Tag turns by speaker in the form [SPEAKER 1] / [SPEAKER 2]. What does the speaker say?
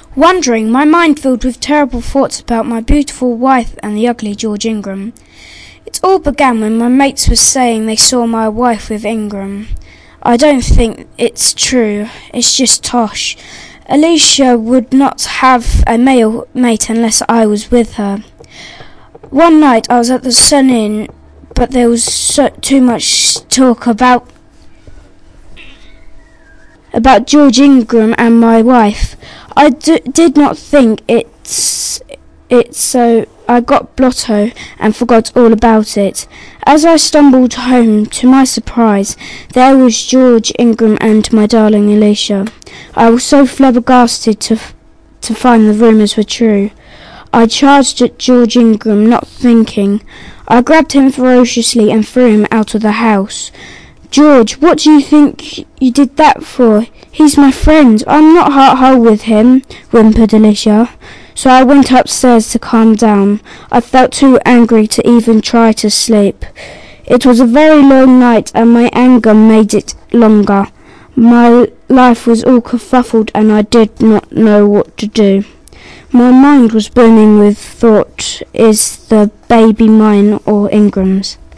[SPEAKER 1] Wondering, my mind filled with terrible thoughts about my beautiful wife and the ugly George Ingram. It all began when my mates were saying they saw my wife with Ingram. I don't think it's true, it's just tosh. Alicia would not have a male mate unless I was with her. One night I was at the Sun Inn, but there was too much talk about George Ingram and my wife. I did not think it, so I got blotto and forgot all about it. As I stumbled home, to my surprise, there was George Ingram and my darling Alicia. I was so flabbergasted to find the rumours were true. I charged at George Ingram, not thinking. I grabbed him ferociously and threw him out of the house. "George, what do you think you did that for? He's my friend. I'm not heart-whole with him," whimpered Alicia. So I went upstairs to calm down. I felt too angry to even try to sleep. It was a very long night, and my anger made it longer. My life was all kerfuffled, and I did not know what to do. My mind was brimming with thought, is the baby mine or Ingram's?